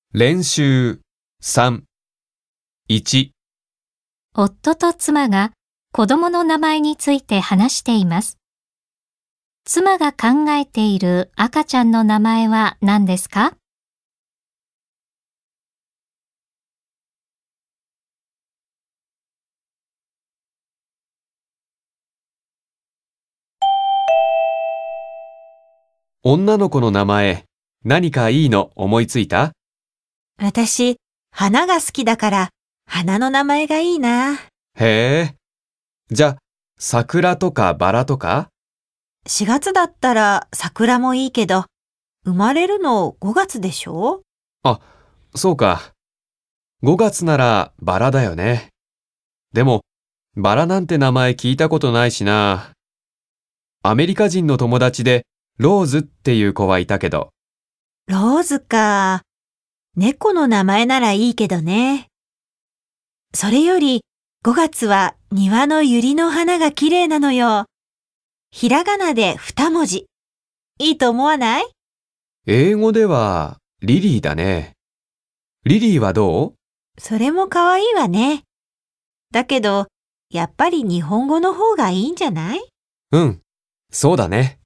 練習3、1、 夫と妻が子供の名前について話しています。妻が考えている赤ちゃんの名前は何ですか？ 女の子の名前、何かいいの思いついた？ 私、花が好きだから、花の名前がいいな。 へえ。じゃあ、桜とかバラとか？ 4月だったら桜もいいけど、生まれるの5月でしょ？ あ、そうか。5月ならバラだよね。でも、バラなんて名前聞いたことないしな。アメリカ人の友達でローズっていう子はいたけど。 ローズか。猫の名前ならいいけどね。それより、5月は庭の百合の花が綺麗なのよ。ひらがなで2文字。いいと思わない？ 英語ではリリーだね。リリーはどう？ それも可愛いわね。だけど、やっぱり日本語の方がいいんじゃない？ うん、そうだね。